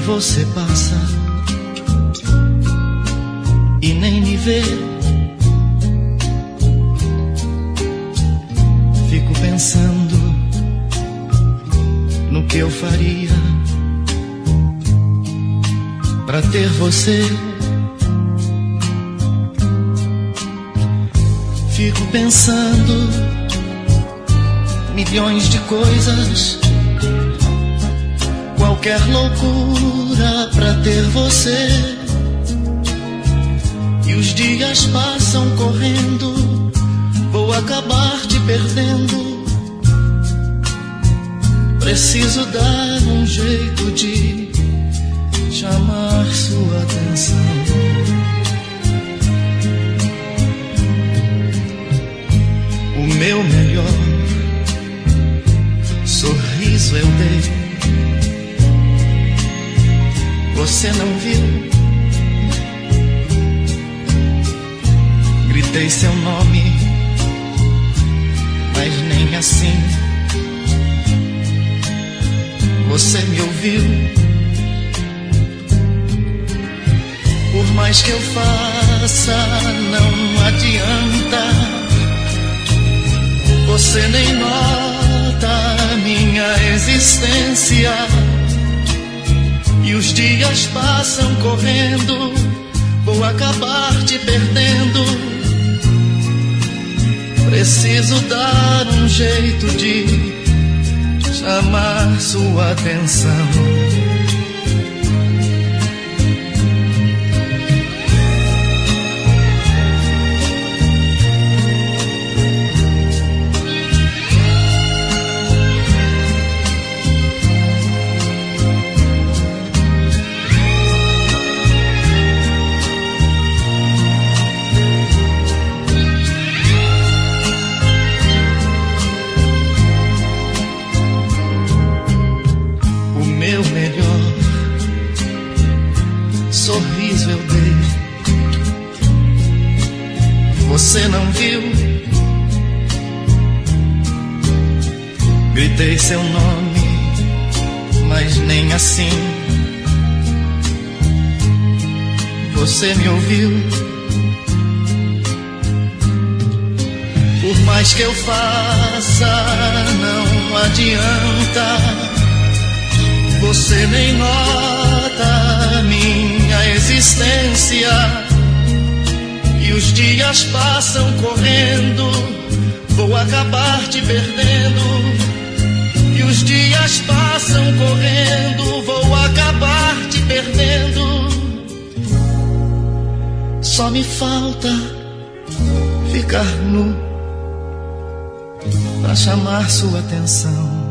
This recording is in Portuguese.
você passa e nem me vê. Fico pensando no que eu faria pra ter você. Fico pensando milhões de coisas, qualquer loucura pra ter você. E os dias passam correndo, vou acabar te perdendo. Preciso dar um jeito de chamar sua atenção. O meu melhor sorriso eu dei, você não viu. Gritei seu nome, mas nem assim você me ouviu. Por mais que eu faça, não adianta. Você nem nota minha existência. E os dias passam correndo, vou acabar te perdendo. Preciso dar um jeito de chamar sua atenção. Meu melhor sorriso eu dei, você não viu. Gritei seu nome, mas nem assim você me ouviu. Por mais que eu faça, não adianta. Você nem nota minha existência. E os dias passam correndo, vou acabar te perdendo. E os dias passam correndo, vou acabar te perdendo. Só me falta ficar nu pra chamar sua atenção.